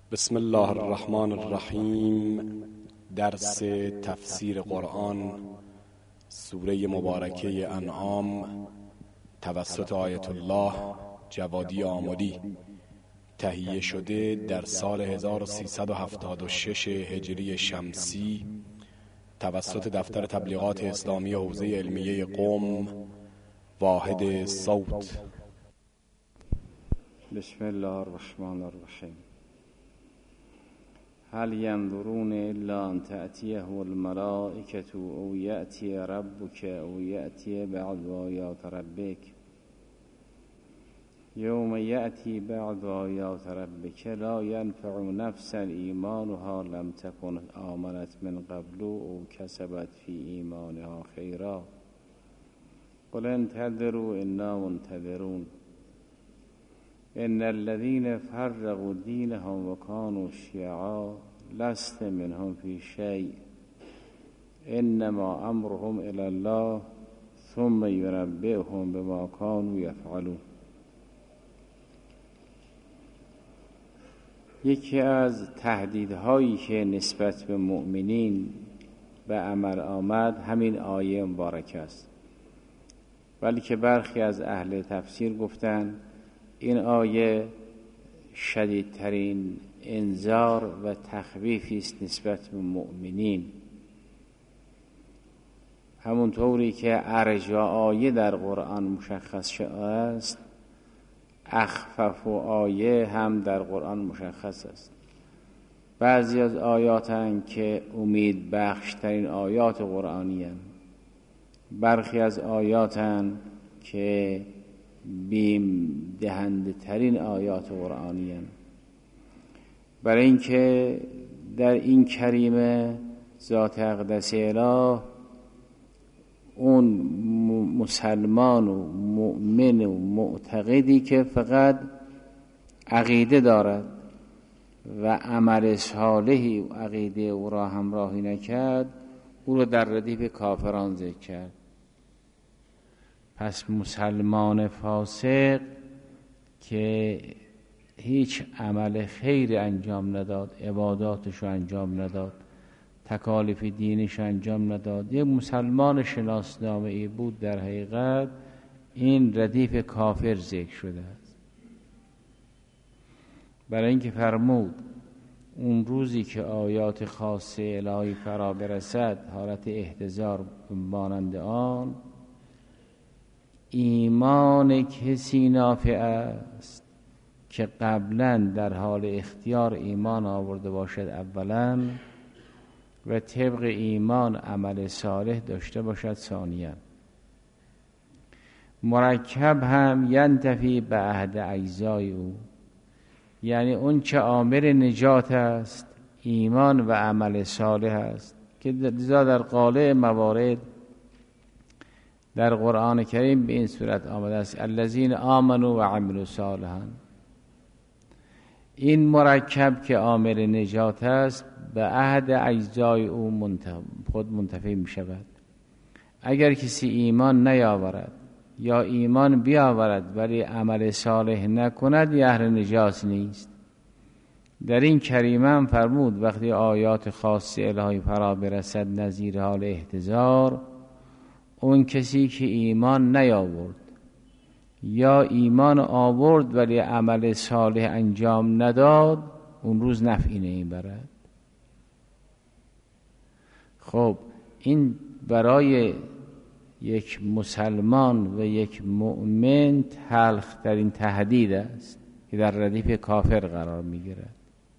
بسم الله الرحمن الرحیم. درس تفسیر قرآن، سوره مبارکه انعام، توسط آیت الله جوادی آملی، تهیه شده در سال 1376 هجری شمسی توسط دفتر تبلیغات اسلامی حوزه علمیه قم، واحد صوت. بسم الله الرحمن الرحیم. هل ينظرون إلا أن تأتيهم الملائكة أو يأتي ربك أو يأتي بعض آيات ربك يوم يأتي بعض آيات ربك لا ينفع نفسا إيمانها لم تكن آمنت من قبل أو كسبت في إيمانها خيرا قل انتظروا إنا منتظرون إن الذين فرقوا دينهم وكانوا شيعا لست منهم في شيء إنما أمرهم إلى الله ثم ينبئهم بما كانوا يفعلون. یکی از تهدیدهایی که نسبت به مؤمنین به عمل آمد همین آیه مبارک است، ولی که برخی از اهل تفسیر گفتند این آیه شدیدترین انذار و تخویفی است نسبت به مؤمنین، همونطوری که ارجا آیه در قرآن مشخص شده است اخفف و آیه هم در قرآن مشخص است. بعضی از آیات هستند که امید بخشترین آیات قرآنی هستند، برخی از آیات هستند که بیم دهنده ترین آیات قرآنی هستند. برای اینکه در این کریمه ذات اقدس اله اون مسلمان و مؤمن و معتقدی که فقط عقیده دارد و عمل صالحی و عقیده او را همراهی نکرد، او را در ردیف کافران ذکر کرد. پس مسلمان فاسق که هیچ عمل خیر انجام نداد، عباداتشو انجام نداد، تکالیف دینش انجام نداد، یک مسلمان شناسنامه ای بود، در حقیقت این ردیف کافر ذکر شده است. برای اینکه فرمود اون روزی که آیات خاصه الهی فرا برسد حالت احتضار مانند آن، ایمان کسی نافع است که قبلا در حال اختیار ایمان آورده باشد اولا و طبق ایمان عمل صالح داشته باشد ثانیا. مرکب هم ینتفی به عهد اجزای او، یعنی اون چه عامل نجات است ایمان و عمل صالح است که در قالع موارد در قرآن کریم به این صورت آمده است الذین آمنوا و عملوا صالحا. این مرکب که عامل نجات است به عهد اجزای او خود منتفی می شود. اگر کسی ایمان نیاورد یا ایمان بیاورد ولی عمل صالح نکند اهل نجات نیست. در این کریمه هم فرمود وقتی آیات خاص الهی فرا برسد نظیر حال احتضار، اون کسی که ایمان نیاورد یا ایمان آورد ولی عمل صالح انجام نداد اون روز نفعی نمیبرد. خب این برای یک مسلمان و یک مؤمن تلخ ترین تهدید است که در ردیف کافر قرار میگیرد.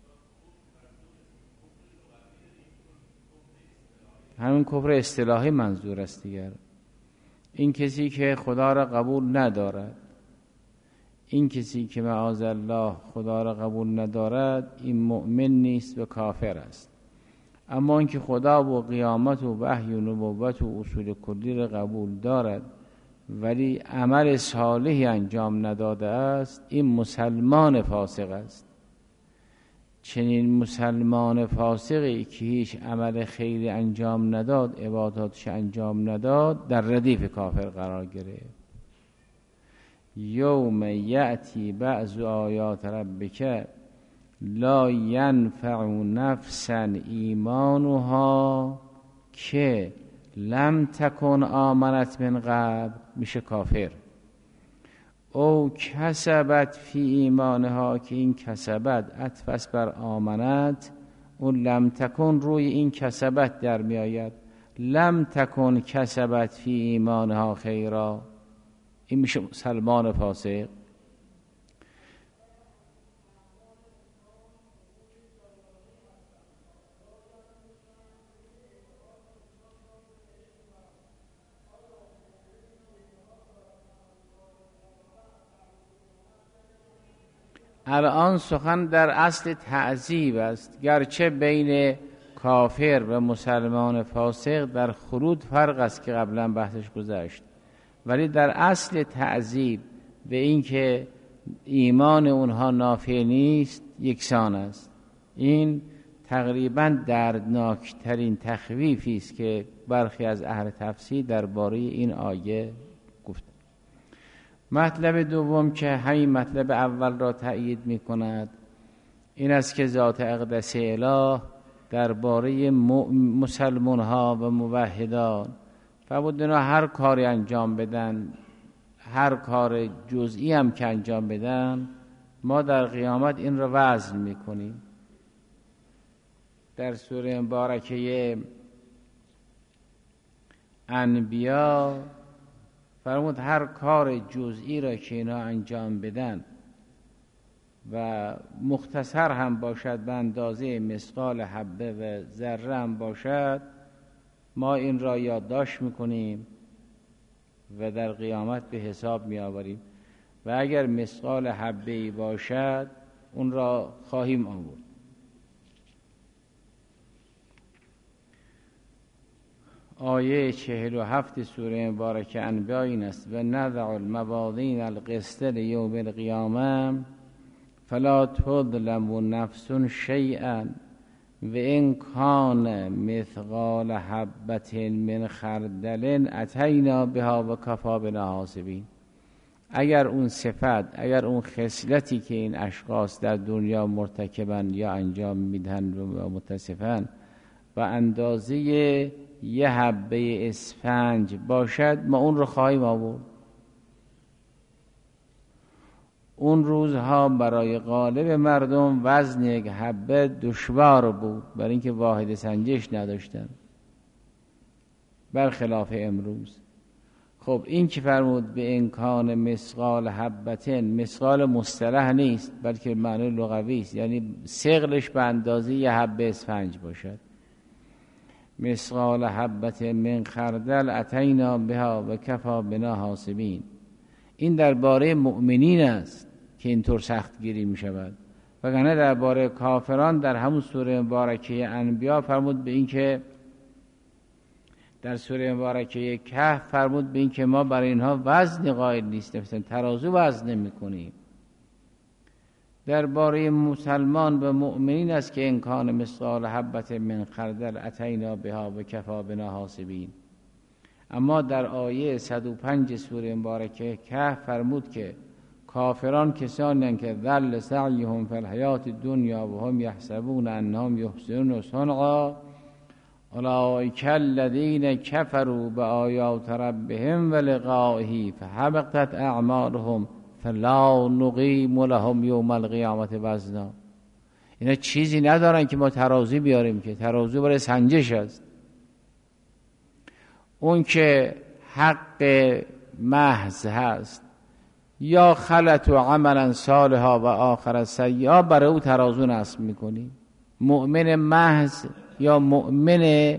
همین کفر اصطلاحی منظور است دیگر. این کسی که خدا را قبول ندارد، این کسی که معاذ الله خدا را قبول ندارد این مؤمن نیست و کافر است. اما اینکه خدا و قیامت و وحی و نبوت و اصول کلی را قبول دارد ولی عمل صالحی انجام نداده است این مسلمان فاسق است. چنین مسلمان فاسقی که هیچ عمل خیری انجام نداد، عباداتش انجام نداد، در ردیف کافر قرار گرفت. یوم یأتی بعض آیات ربک لا ینفع نفسا ایمانها که لم تکن آمنت من قبل، میشه کافر. او کسبت فی ایمانها، که این کسبت عطف است بر آمنت، اون لم تکن روی این کسبت در می آید. لم تکن کسبت فی ایمانها خیرا، این میشه مسلمان فاسق. الان سخن در اصل تعذیب است، گرچه بین کافر و مسلمان فاسق در خروج فرق است که قبلا بحثش گذشت، ولی در اصل تعذیب به این که ایمان اونها نافع نیست یکسان است. این تقریبا دردناکترین تخویفی است که برخی از اهل تفسیر درباره این آیه گفت. مطلب دوم که همین مطلب اول را تأیید می کند این است که ذات اقدس اله درباره مسلمان ها و موحدان فرمود اینا هر کاری انجام بدن، هر کار جزئی هم که انجام بدن، ما در قیامت این را وزن می کنیم. در سوره مبارکه انبیا فرمود هر کار جزئی را که اینا انجام بدن و مختصر هم باشد به اندازه مثقال حبه و ذره هم باشد، ما این را یادداشت میکنیم و در قیامت به حساب می آوریم و اگر مثقال حبه‌ای باشد اون را خواهیم آورد. آیه 47 سوره مبارکه انبیا این است و نضع الموازین القسط لیوم القیامه فلا تظلم نفس شیئا و ان کان مثقال حبة من خردل اتینا بها و کفی بنا حاسبین. اگر اون صفت، اگر اون خصلتی که این اشخاص در دنیا مرتکبن یا انجام میدن و متصفن و اندازه یه حبه اسفنج باشد، ما اون رو خواهیم آورد. اون روزها برای غالب مردم وزن یک حبه دشوار بود، برای اینکه واحد سنجش نداشتن، برخلاف امروز. خب این که فرمود به امکان مثقال حبتن، مثقال مصطلح نیست بلکه معنی لغوی است، یعنی ثقلش به اندازه یه حبه اسفنج باشد. مثقال حبة من خردل اتینا بها و کفی بنا حاسبین. این درباره مؤمنین است که اینطور سخت گیری می شود، وگرنه درباره کافران در همون سوره مبارکه انبیا فرمود به این که در سوره مبارکه کهف فرمود به این که ما برای اینها وزن قائل نیستیم، ترازو وزن نمی کنیم. درباره مسلمان و مؤمنین است که ان کان مثقال حبة من خردل اتینا بها و کفی بنا حاسبین. اما در آیه 105 سوره مبارکه کهف فرمود که کافران کسانی هستند که ذل سعیهم فی الحیات الدنیا و هم یحسبون انهم یحسنون صنعا اولئک الذین کفروا بآیات ربهم و لقائه فحبطت اعمالهم فلا نقیم لهم یوم القیامة وزنا. اینا چیزی ندارن که ما ترازو بیاریم، که ترازو برای سنجش است. اون که حق محض هست یا خلط و عملا صالحا و آخر سیئا، برای او ترازو نصب میکنیم. مؤمن محض یا مؤمن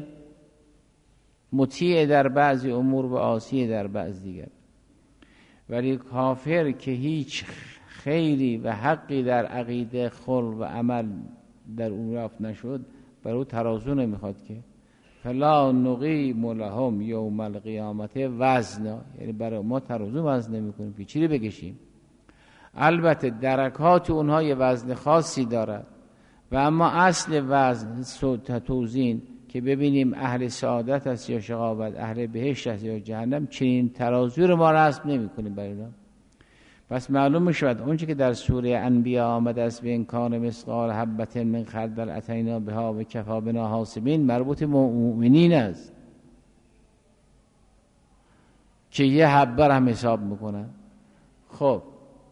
مطیع در بعضی امور و عاصی در بعض دیگر. ولی کافر که هیچ خیری و حقی در عقیده، خلق و عمل در اون رفت نشد، برای او ترازو نمیخواد که فلا نقیم لهم یوم القیامة وزنا، یعنی برای ما ترازو وزن نمیکنیم که چی رو بکشیم. البته درکات اونها یه وزن خاصی دارد و اما اصل وزن توزین که ببینیم اهل سعادت است یا شقاوت، اهل بهشت است یا جهنم، چنین ترازو رو ما رسم نمی کنیم برای اینا. پس معلوم میشود اونچه که در سوره انبیاء آمده است، به امکان مثقال حبة من خردل اتینا بها و کفی بنا حاسبین، مربوط به مؤمنین است که یه حبه هم حساب میکنن. خب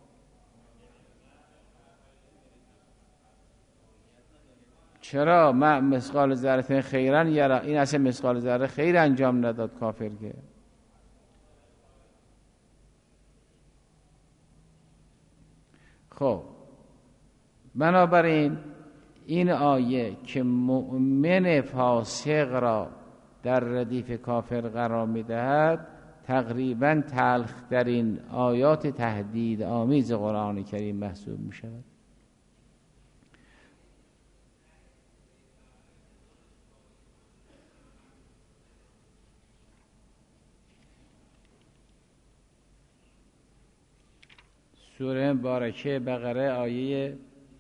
چرا ما مثقال ذره خیرا یرا، این اصلا مثقال ذره خیر انجام نداد کافر که. خب بنابراین این آیه که مؤمن فاسق را در ردیف کافر قرار میدهد تقریبا تلخترین آیات تهدید آمیز قرآن کریم محسوب می شود. سوره مبارکه بقره آیه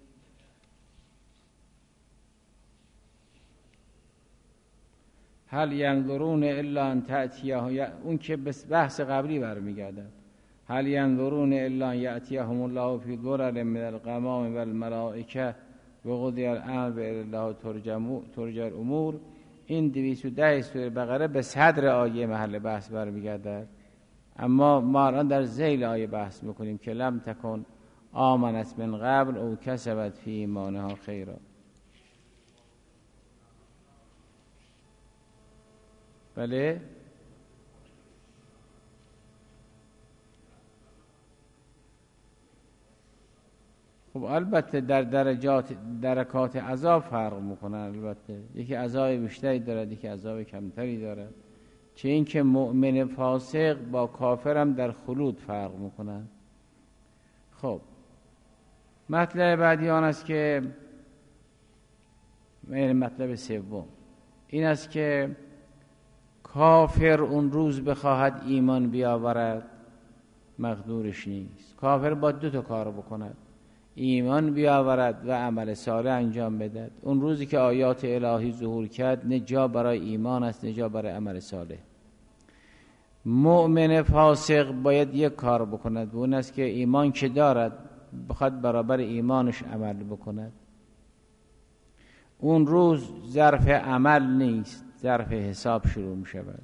هل ینظرون الا ان تأتیهم، اون که بحث قبلی برمیگردد، هل ینظرون الا ان یأتیهم الله فی ظلل من الغمام والملائکه وقضی الامر والی الله ترجع الامور. این 210 سوره بقره به صدر آیه محل بحث برمیگردد، اما ما الان در ذیل آیه بحث میکنیم که لم تکن آمنت من قبل او کسبت فی ایمانها خیرا. بله خب البته در درکات عذاب فرق میکنن، البته یکی عذاب بیشتری دارد یکی عذاب کمتری دارد، چه این که مؤمن فاسق با کافر هم در خلود فرق میکنن. خب مطلب بعدی آن است که مطلب سوم این است که کافر اون روز بخواهد ایمان بیاورد مقدورش نیست. کافر با 2 کار بکند، ایمان بیاورد و عمل صالح انجام بدهد. اون روزی که آیات الهی ظهور کرد نه جا برای ایمان است نه جا برای عمل صالح. مؤمن فاسق باید 1 کار بکند و اون است که ایمان که دارد بخواد برابر ایمانش عمل بکند. اون روز ظرف عمل نیست، ظرف حساب شروع می شود.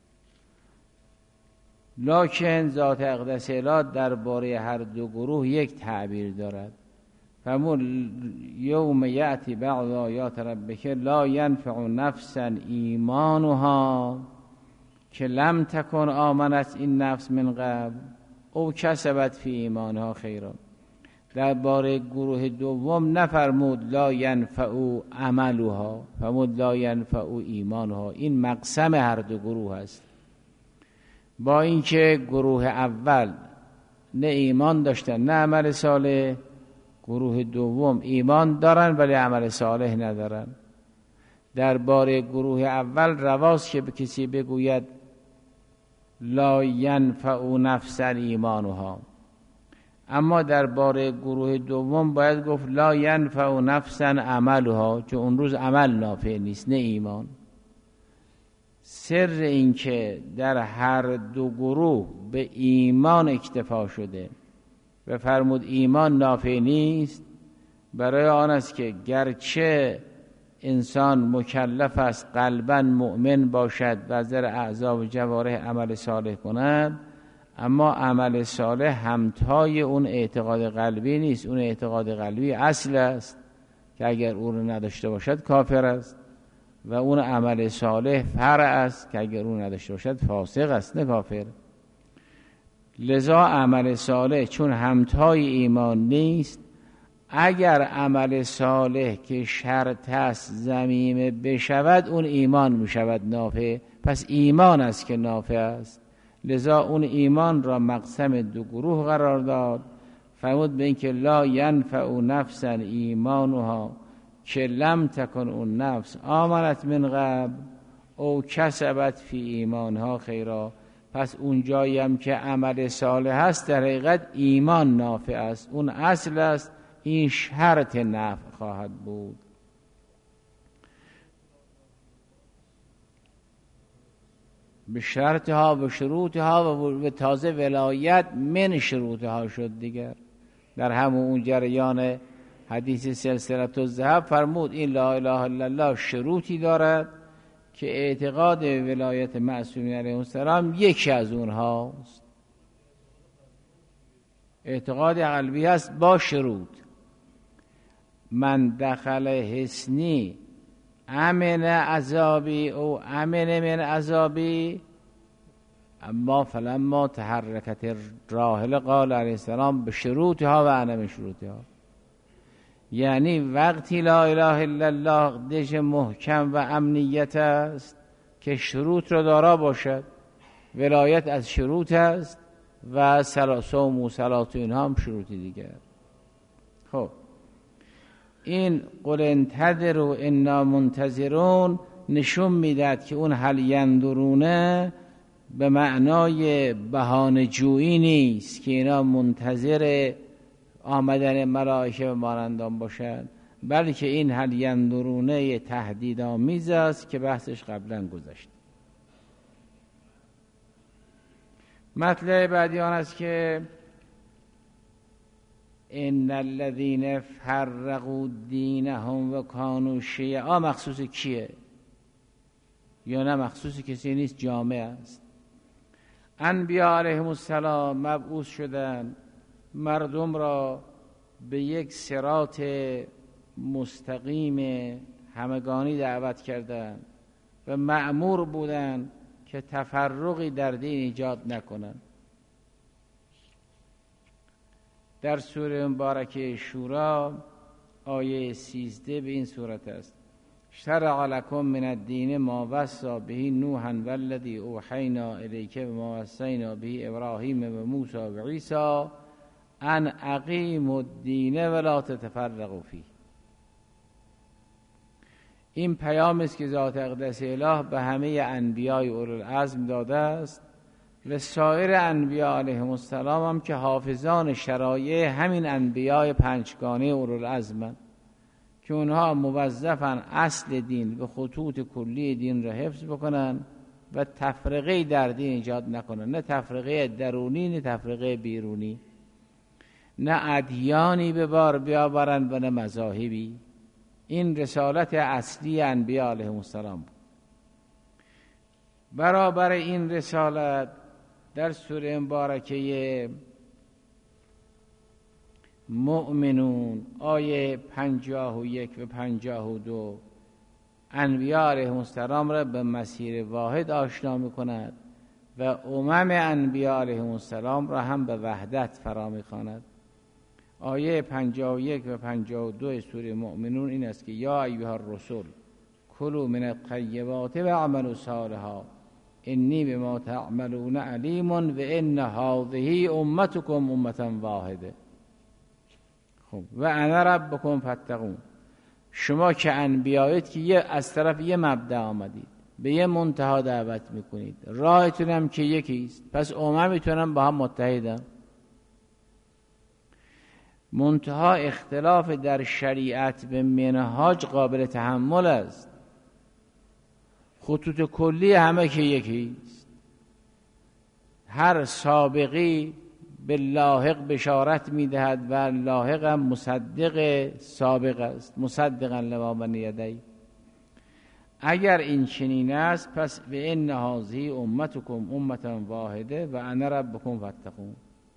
لکن ذات اقدس اله درباره هر 2 گروه 1 تعبیر دارد. فمون یوم یأتی بعض آیات ربک لا ینفع نفسا ایمانها که لم تکن آمنت این نفس من قبل او کسبت فی ایمانها خیرا. درباره گروه دوم نفرمود لا ینفع عملها، فرمود لا ینفع ایمانها. این مقسم هر 2 گروه است. با اینکه گروه اول نه ایمان داشتن نه عمل صالح، گروه دوم ایمان دارن ولی عمل صالح ندارن. درباره گروه اول رواست که به کسی بگوید لا ینفع نفسا ایمانها، اما درباره گروه دوم باید گفت لا ینفع نفسا عملها، چون اون روز عمل نافع نیست نه ایمان. سر این که در هر 2 گروه به ایمان اکتفا شده و فرمود ایمان نافع نیست، برای آن است که گرچه انسان مکلف است قلباً مؤمن باشد و از در اعضا و جوارح عمل صالح کند، اما عمل صالح همتای اون اعتقاد قلبی نیست. اون اعتقاد قلبی اصل است که اگر اون رو نداشته باشد کافر است و اون عمل صالح فرع است که اگر اون نداشته باشد فاسق است نه کافر. لذا عمل صالح چون همتای ایمان نیست، اگر عمل صالح که شرط است ضمیمه بشود اون ایمان میشود نافع، پس ایمان است که نافع است. لذا اون ایمان را مقسم 2 گروه قرار داد. فرمود به این که لا ینفع نفسا ایمانها که لم تکن اون نفس آمنت من قبل او کسبت فی ایمانها خیرا. پس اون جایی هم که عمل صالح هست در حقیقت ایمان نافع است، اون اصل است، این شرط نفع خواهد بود. به شرطها و شروطها و تازه ولایت من شروطها شد دیگر. در همون جریان حدیث سلسله الذهب فرمود این لا اله الا الله شروطی دارد که اعتقاد ولایت معصومین علیهم السلام یکی از اونهاست. اعتقاد قلبی هست با شروط. من دخل حسنی امن عذابی او امن من عذابی، اما فلما تحرکت راحل قال علیه السلام به شروطها و انا من شروطها. یعنی وقتی لا اله الا الله دژ محکم و امنیت است که شروط را دارا باشد، ولایت از شروط است و صوم و صلات و اینها هم شروطی دیگر. خب این قل انتظروا انا منتظرون نشون میداد که اون هل ینظرونه به معنای بهانه جویی نیست که اینا منتظر آمدن ملائکه و مانندان باشند، بلکه این هل ینظرونه تهدیدآمیز است که بحثش قبلا گذشت. مطلب بعدی آن است که ان الذين فرقوا دینهم و کانوا شیعا مخصوص کیه؟ یا نه مخصوص کسی نیست، جامع است. انبیاء علیهم السلام مبعوث شدند مردم را به یک صراط مستقیم همگانی دعوت کردند و مأمور بودند که تفرقی در دین ایجاد نکنند. در سوره مبارکه شورا آیه 13 به این صورت است: شرع لکم من الدین ما وصی به نوحا والذی اوحینا الیک و ما وصینا به ابراهیم و موسی و عیسی ان اقیموا الدین ولا تتفرقوا فیه. این پیام است که ذات اقدس اله به همه انبیای اولوالعزم داده است و سایر انبیاء علیهم السلام هم که حافظان شرایع همین انبیاء پنجگانه اولوالعزم که اونها موظفن اصل دین و خطوط کلی دین را حفظ بکنن و تفرقه در دین ایجاد نکنن، نه تفرقه درونی نه تفرقه بیرونی، نه ادیانی به بار بیاورن و نه مذاهبی. این رسالت اصلی انبیاء علیهم السلام بود. برابر این رسالت در سوره مبارکه مؤمنون آیه 51 و 52 انبیاء علیهم السلام را به مسیر واحد آشنا می‌کند و امم انبیاء علیهم السلام را هم به وحدت فرا می‌خواند. آیه 51 و 52 سوره مؤمنون این است که یا ایها الرسول کلوا من الطیبات و اعملوا صالحا انی بما تعملون علیم و ان هذه امتکم امة واحده. خب و انا ربکم فاتقون. شما که انبیایید که از طرف یه مبدا آمدید، به یه منتها دعوت میکنید، راهتون هم که یکیست، پس اممتون هم با هم متحدن. منتها اختلاف در شریعت به منهاج قابل تحمل است، خطوط کلی همه که یکیست. هر سابقی به لاحق بشارت میدهد و لاحق هم مصدق سابق است، مصدقا لما بین یدیه. اگر این چنین است پس به ان هذه امتکم امة واحده و انا ربکم فاتقون.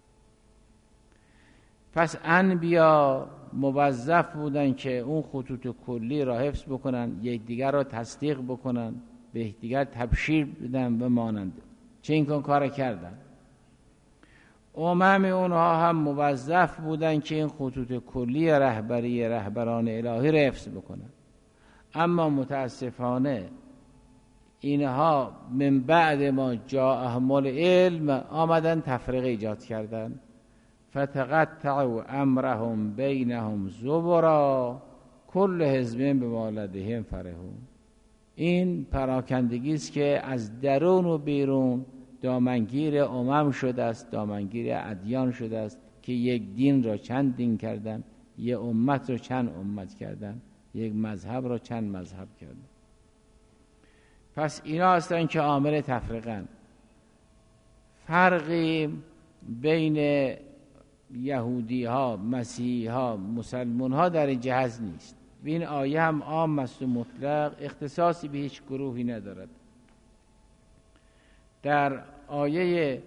پس انبیا موظف بودن که اون خطوط کلی را حفظ بکنن، یکدیگر را تصدیق بکنن، به یکدیگر تبشیر بدن و مانند. چه این کار کردن؟ امم اونها هم موظف بودن که این خطوط کلی رهبران الهی را حفظ بکنن. اما متاسفانه اینها من بعد ما جاءهم العلم آمدن تفرقه ایجاد کردن. فتقطعوا امرهم بینهم زبرا کل حزب بما لدیهم فرحون. این پراکندگی است که از درون و بیرون دامنگیر امم شده است، دامنگیر ادیان شده است که یک دین را چند دین کردن، یک امت را چند امت کردن، یک مذهب را چند مذهب کردن. پس اینا هستن که عامل تفرقن. فرقی بین یهودی ها، مسیحی ها، مسلمان ها در این جهت نیست. این آیه هم عام است و مطلق، اختصاصی به هیچ گروهی ندارد. در آیه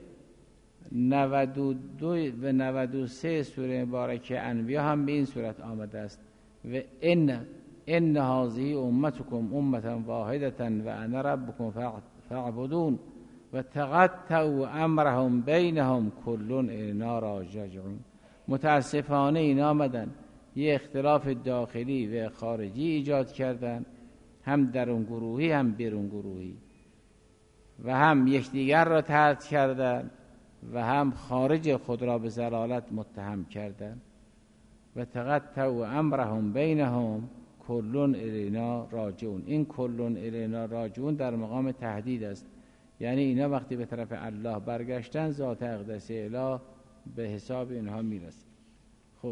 92 و 93 سوره مبارکه انبیا هم به این صورت آمده است و ان هذه امتکم امه واحده و انا ربکم فاعبدون و تقطعوا امرهم بینهم کل الینا راجعون. متاسفانه این آمدن یه اختلاف داخلی و خارجی ایجاد کردن، هم درون گروهی هم بیرون گروهی، و هم یکدیگر را طرد کردن و هم خارج خود را به ضلالت متهم کردن. و تقطعوا امرهم بینهم کل الینا راجعون. این کل الینا راجعون در مقام تهدید است، یعنی اینا وقتی به طرف الله برگشتن ذات اقدس اله به حساب اینها میرسه. خب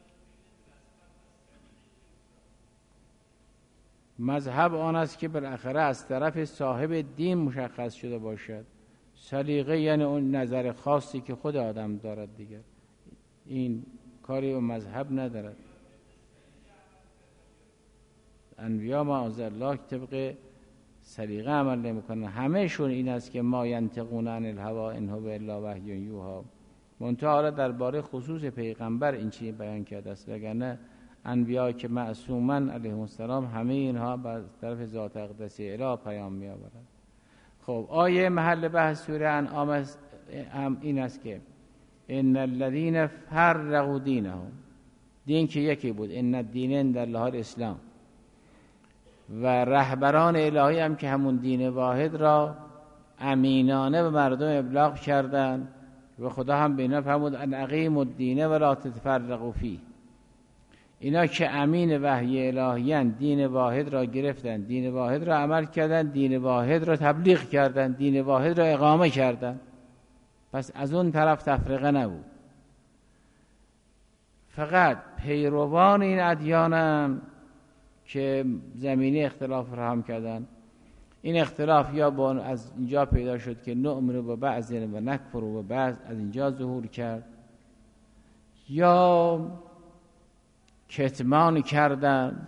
مذهب آن است که بالاخره از طرف صاحب دین مشخص شده باشد. سلیقه یعنی اون نظر خاصی که خود آدم دارد دیگر، این کاری به مذهب ندارد. انبیا معاذ الله طبق سلیقه عمل نمیکنن، همهشون این است که ما ینطقون عن الهوا ان هو الا وحی یوحی. منتها حالا درباره خصوص پیغمبر این چیزی بیان کرده است، وگرنه انبیا که معصومن علیهم السلام همه اینها به طرف ذات اقدس اله پیام می آورند. خب آیه محل بحث سوره انعام این است که ان الذين فرقوا دینهم، دین که یکی بود، ان الدین عند الله الاسلام، و رهبران الهی هم که همون دین واحد را امینانه به مردم ابلاغ کردند و خدا هم به اینا فرمود ان اقیموا الدین ولا تتفرقوا فیه. اینا که امین وحی الهیان دین واحد را گرفتن، دین واحد را عمل کردن، دین واحد را تبلیغ کردن، دین واحد را اقامه کردن، پس از اون طرف تفرقه نبود. فقط پیروان این ادیانن که زمینه اختلاف فراهم کردن. این اختلاف یا از اینجا پیدا شد که نؤمن به بعض و نکفر به بعض، از اینجا ظهور کرد، یا کتمان کردن،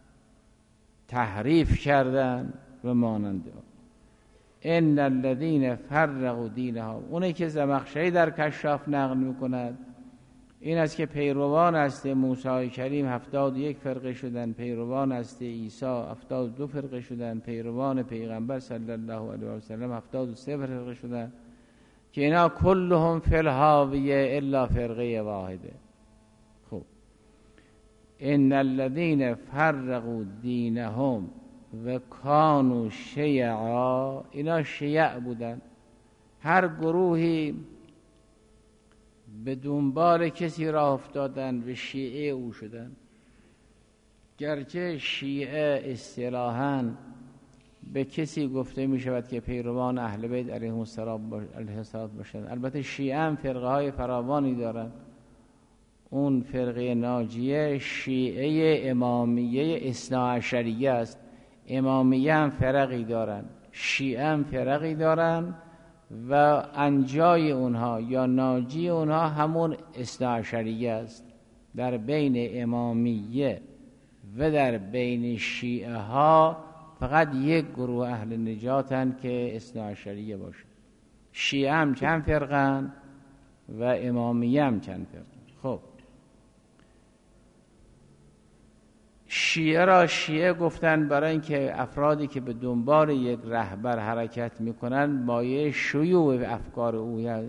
تحریف کردن و مانند ان الذين فرقوا دینهم. اونی که زمخشری در کشاف نقل میکند این است که پیروان هسته موسی کریم 71 فرقه شدن، پیروان هسته عیسی 72 فرقه شدن، پیروان پیغمبر صلی الله علیه و سلم 73 فرقه شدن، که اینا کلهم فی الهاویه الا فرقه واحده. خب ان الذين فرقوا دینهم و کانوا شیعا، اینا شیع بودن، هر گروهی به دنبال کسی راه افتادن و شیعه او شدن. گرچه شیعه اصطلاحاً به کسی گفته می شود که پیروان اهل بیت علیهم السلام باشند، البته شیعه هم فرقه های فراوانی دارند. اون فرقه ناجیه شیعه امامیه اثناعشریه است. امامیه هم فرقی دارند، شیعه هم فرقی دارند و انجای اونها یا ناجی اونها همون اثناعشریه است. در بین امامیه و در بین شیعه ها فقط یک گروه اهل نجاتن که اثناعشریه باشه. شیعه هم چند فرقن و امامیه هم چند فرقن. خب شیعه را شیعه گفتن برای اینکه افرادی که به دنبال یک رهبر حرکت میکنن مایه شیوع افکار او، یعنی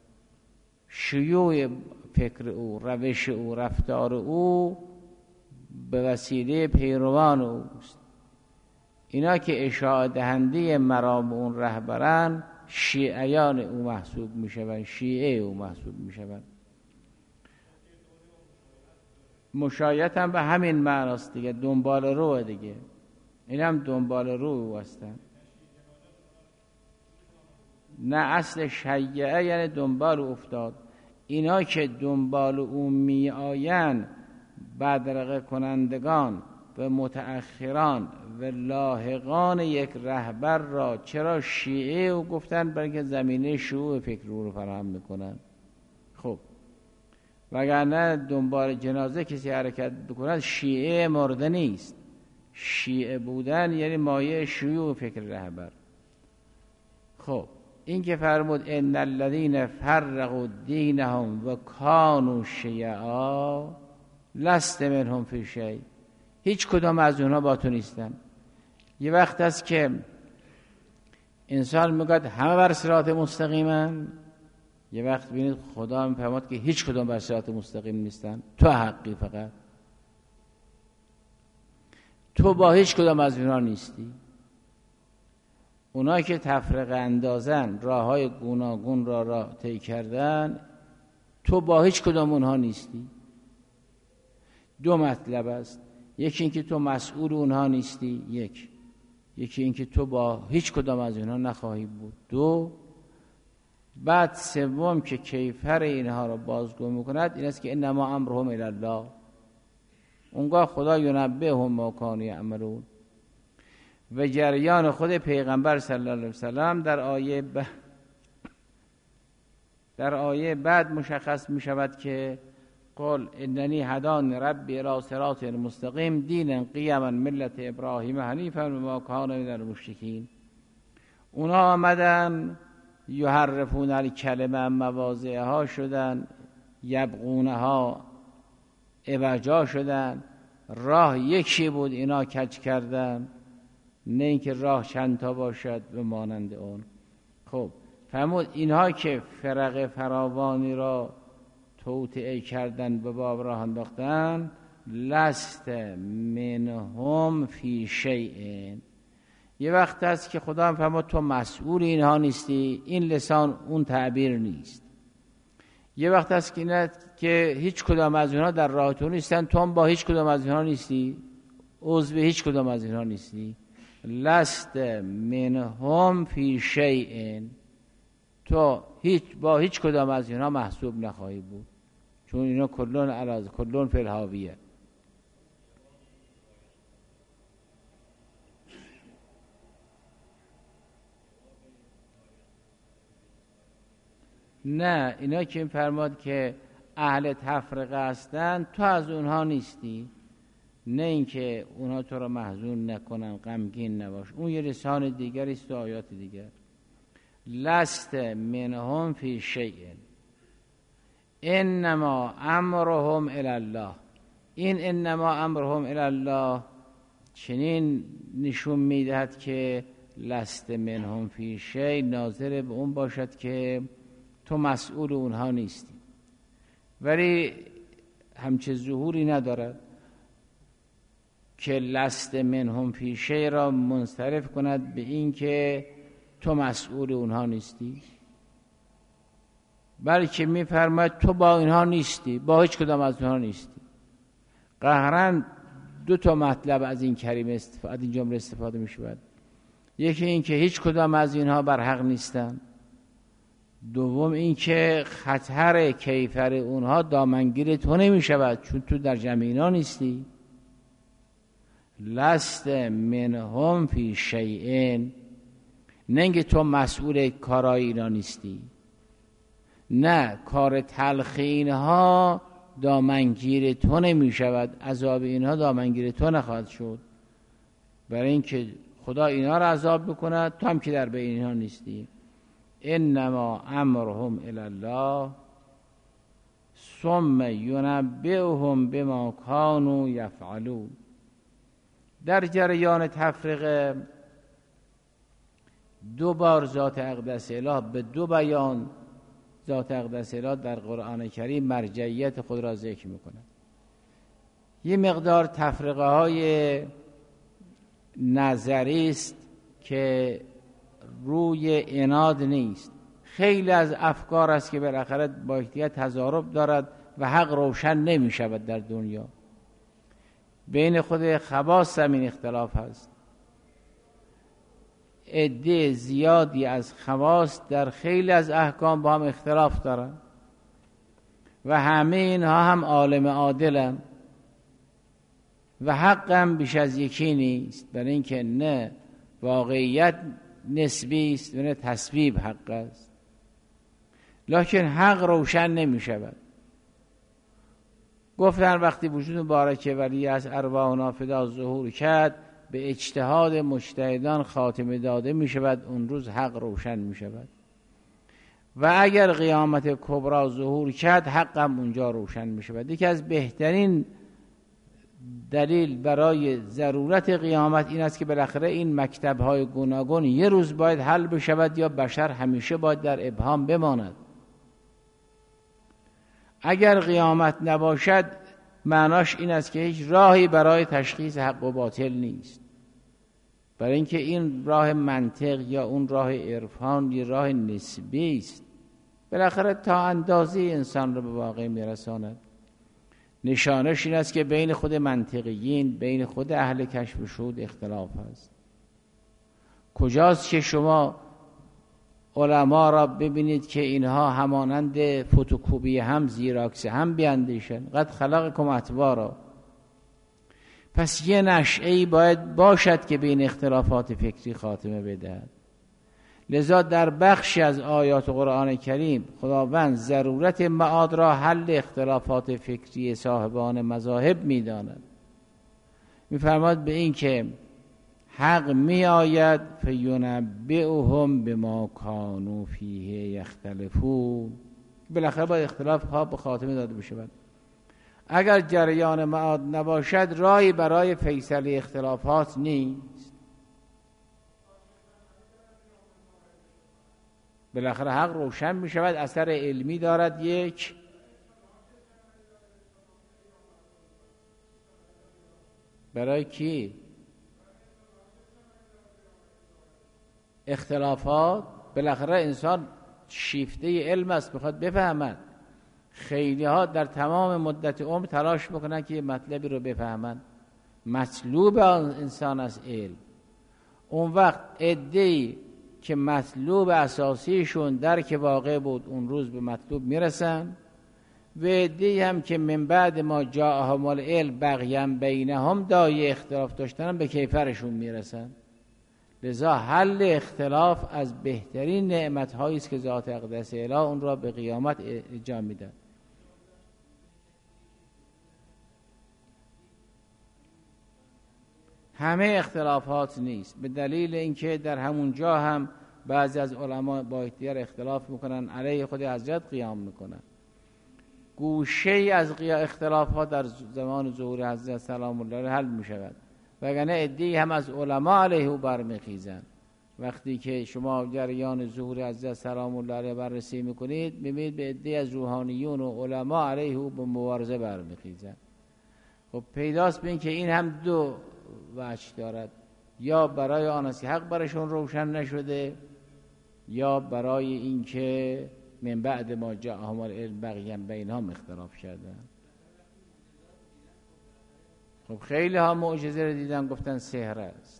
شیوع فکر او، روش او، رفتار او به وسیله پیروان اوست. اینا که اشاعه دهنده مرام اون رهبران شیعیان او محسوب میشوند، شیعه او محسوب میشوند. مشایعت هم به همین معناست دیگه، دنبال رو دیگه. این هم دنبال رو هستن. نه، اصل شیعه یعنی دنبال افتاد. اینا که دنبال او می آین بدرقه کنندگان و متأخران و لاحقان یک رهبر را چرا شیعه و گفتن؟ برای که زمینه شیوع فکر رو فراهم میکنن. خب وگرنه دنبال جنازه کسی حرکت بکند شیعه مرده نیست. شیعه بودن یعنی مایه شیوع فکر رهبر. خب این که فرمود ان الذین فرقوا دینهم و کانوا شیعا لست منهم فی شیء، هیچ کدام از اونها با تو نیستن. یه وقت است که انسان میگه همه بر صراط مستقیمن، یه وقت ببینید خدا میفرماد که هیچ کدام بر صراط مستقیم نیستن، تو حقی، فقط تو با هیچ کدام از اونها نیستی. اونایی که تفرقه اندازن، راههای گوناگون را طی کردن، تو با هیچ کدام اونها نیستی. دو مطلب است، یکی اینکه تو مسئول اونها نیستی، یکی اینکه تو با هیچ کدام از اونها نخواهی بود. دو، بعد سوم که کیفر اینها رو بازگو میکند این است که انما امرهم الی الله، اونگاه خدا ینبئهم ما کانوا یعملون. و جریان خود پیغمبر صلی الله علیه وسلم در آیه بعد مشخص می شود که قل اننی هدانی ربی الی صراط مستقیم دینا قیما ملت ابراهیم حنیفا و ما کان من المشرکین. اونا آمدن یحرفون الکلمه مواضعها شدن، یبغونها عوجا شدن، راه یکی بود اینا کج کردن، نه اینکه راه چند تا باشد و مانند اون. خب فرمود اینها که فرق فراوانی را توطئه کردن به باب راه انداختن لست منهم فی شیء. یه وقت هست که خدا هم فرمود تو مسئول اینها نیستی، این لسان اون تعبیر نیست. یه وقت هست که هیچ کدام از اینها در راه تو نیستن، تو هم با هیچ کدام از اینها نیستی، عضو هیچ کدام از اینها نیستی. لست منهم فی شیء، تو با هیچ کدام از اینها محسوب نخواهی بود، چون اینا کلون علاز کلون فی الهاویه. نه، اینا که این فرماد که اهل تفرقه هستن تو از اونها نیستی، نه اینکه اونها تو را محزون نکنن، غمگین نباش، اون یه لسان دیگری است و آیات دیگر. لست منهم فی شیء انما امرهم الی الله. این انما امرهم الی الله چنین نشون میدهد که لست منهم فی شیء ناظر به اون باشد که تو مسئول اونها نیستی، ولی همچه ظهوری ندارد که لست منهم فی شیء را منصرف کند به این که تو مسئول اونها نیستی، بلکه میفرماید تو با اینها نیستی، با هیچ کدام از اونها نیستی. قهرن دو تا مطلب از این کلمه از این جمله استفاده میشود. یکی این که هیچ کدام از اینها بر حق نیستن، دوم این که خطر کیفر اونها دامنگیر تو نمی شود چون تو در جمع اینا نیستی. لست منهم فی شیء، نه اینکه تو مسئول کارای اینا نیستی، نه، کار تلخ اینها دامنگیر تو نمی شود، عذاب اینها دامنگیر تو نخواهد شد، برای اینکه خدا اینا را عذاب بکند، تو هم که در بین اینها نیستی. انما امرهم الی الله ثم ینبئهم بما کانوا یفعلون. در جریان تفریق دو بار ذات اقدس اله به دو بیان ذات اقدس اله در قرآن کریم مرجعیت خود را ذکر میکنه. یه مقدار تفریقه های نظری است که روی عناد نیست، خیلی از افکار است که بالاخره با یکدیگر تضارب دارد و حق روشن نمی شود در دنیا. بین خود خواص همین اختلاف هست، عده زیادی از خواص در خیلی از احکام با هم اختلاف دارند و همه اینها هم عالم عادلند. و حق هم بیش از یکی نیست، برای اینکه نه واقعیت نسبی است و نه تسبیب حق است. لکن حق روشن نمی شود. گفتن وقتی وجود مبارک ولی از ارواح نافذات ظهور کرد، به اجتهاد مجتهدان خاتمه داده می شود، اون روز حق روشن می شود. و اگر قیامت کبری ظهور کرد، حق هم اونجا روشن می شود. یکی از بهترین دلیل برای ضرورت قیامت این است که بالاخره این مکتب‌های گوناگون یه روز باید حل بشود، یا بشر همیشه باید در ابهام بماند. اگر قیامت نباشد، معناش این است که هیچ راهی برای تشخیص حق و باطل نیست، برای اینکه این راه منطق یا اون راه عرفان یه راه نسبی است، بالاخره تا اندازه انسان رو به واقع میرساند. نشانش این است که بین خود منطقیین، بین خود اهل کشف و شهود اختلاف هست. کجاست که شما علما را ببینید که اینها همانند فتوکپی هم، زیراکس هم بیاندیشن؟ قد خلقکم اطوارا. پس یه نشأه‌ای باید باشد که بین اختلافات فکری خاتمه بدهد. لذا در بخشی از آیات قرآن کریم خداوند ضرورت معاد را حل اختلافات فکری صاحبان مذاهب می‌داند. می‌فرماد به این که حق می آید فینبئهم بما کانوا فیه یختلفون. بالاخره باید اختلاف ها به خاتمه داده بشود. اگر جریان معاد نباشد، راهی برای فیصله اختلافات نیست. بالاخره حق روشن می شود، اثر علمی دارد. یک برای کی؟ اختلافات. بالاخره انسان شیفته علم است، بخواد بفهمد. خیلی ها در تمام مدت عمر تلاش بکنن که مطلبی رو بفهمن. مطلوب انسان از علم. اون وقت عده‌ای که مطلوب اساسیشون درک واقع بود، اون روز به مطلوب میرسن، و عده‌ای هم که من بعد ما جاءهم العلم بغیا بینهم دای اختلاف داشتن، به کیفرشون میرسن. لذا حل اختلاف از بهترین نعمت‌هایی است که ذات اقدس الهی اون را به قیامت انجام میده. همه اختلافات نیست، به دلیل اینکه در همون جا هم بعضی از علما با اختیار اختلاف میکنن، علیه خود حضرت قیام میکنن. گوشه از اختلافات در زمان ظهور حضرت سلام الله علیه حل میشود، وگرنه عده‌ای هم از علما علیه او برمیخیزن. وقتی که شما جریان ظهور حضرت سلام الله علیه بررسی میکنید، میبینید به عده‌ای از روحانیون و علما علیه او به مبارزه برمیخیزن. خب پیداست ببین که این هم دو وجه دارد، یا برای آن است که حق برشون روشن نشده، یا برای اینکه من بعد ما جاءهم العلم بغیا بینهم اختلاف کردن. خب خیلی ها معجزه رو دیدن گفتن سحر است،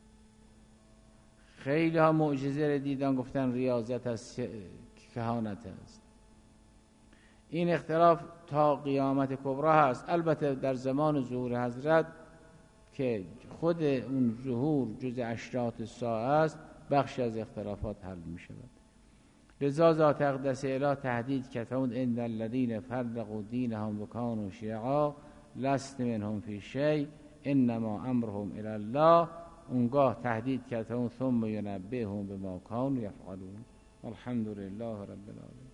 خیلی ها معجزه رو دیدن گفتن ریاضت است، کهانت است. این اختلاف تا قیامت کبری هست. البته در زمان ظهور حضرت که خود اون ظهور جز اشراط الساعه است، بخشی از اختلافات حل می شود. لذا ذات اقدس الهی تهدید کرد ان الذين فرقوا دینهم و كانوا شیعا لست منهم فی شیء انما امرهم الی الله. اونگاه تهدید کرد ثم ینبئهم بما كانوا یفعلون. الحمد لله رب العالمین.